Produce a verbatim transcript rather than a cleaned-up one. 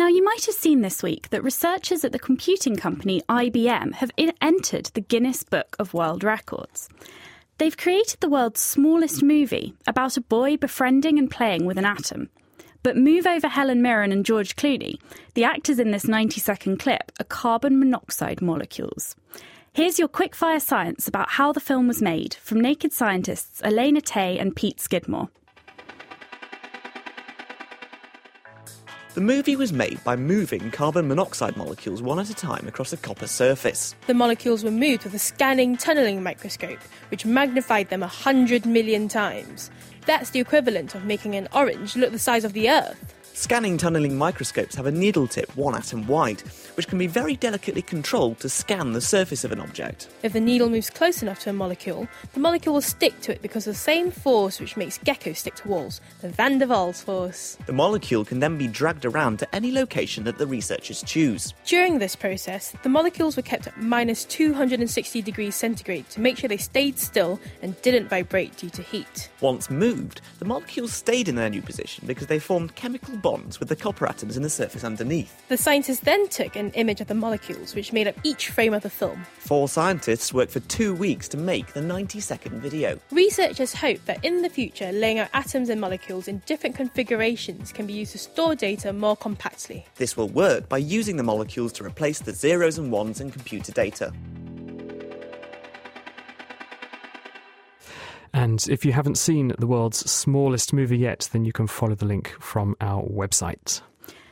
Now, you might have seen this week that researchers at the computing company I B M have in- entered the Guinness Book of World Records. They've created the world's smallest movie about a boy befriending and playing with an atom. But move over Helen Mirren and George Clooney. The actors in this ninety-second clip are carbon monoxide molecules. Here's your quick-fire science about how the film was made from Naked Scientists' Elena Tay and Pete Skidmore. The movie was made by moving carbon monoxide molecules one at a time across a copper surface. The molecules were moved with a scanning tunnelling microscope, which magnified them one hundred million times. That's the equivalent of making an orange look the size of the Earth. Scanning tunnelling microscopes have a needle tip one atom wide, which can be very delicately controlled to scan the surface of an object. If the needle moves close enough to a molecule, the molecule will stick to it because of the same force which makes geckos stick to walls, the Van der Waals force. The molecule can then be dragged around to any location that the researchers choose. During this process, the molecules were kept at minus two hundred sixty degrees centigrade to make sure they stayed still and didn't vibrate due to heat. Once moved, the molecules stayed in their new position because they formed chemical bonds with the copper atoms in the surface underneath. The scientists then took an image of the molecules, which made up each frame of the film. Four scientists worked for two weeks to make the ninety-second video. Researchers hope that in the future, laying out atoms and molecules in different configurations can be used to store data more compactly. This will work by using the molecules to replace the zeros and ones in computer data. And if you haven't seen the world's smallest movie yet, then you can follow the link from our website.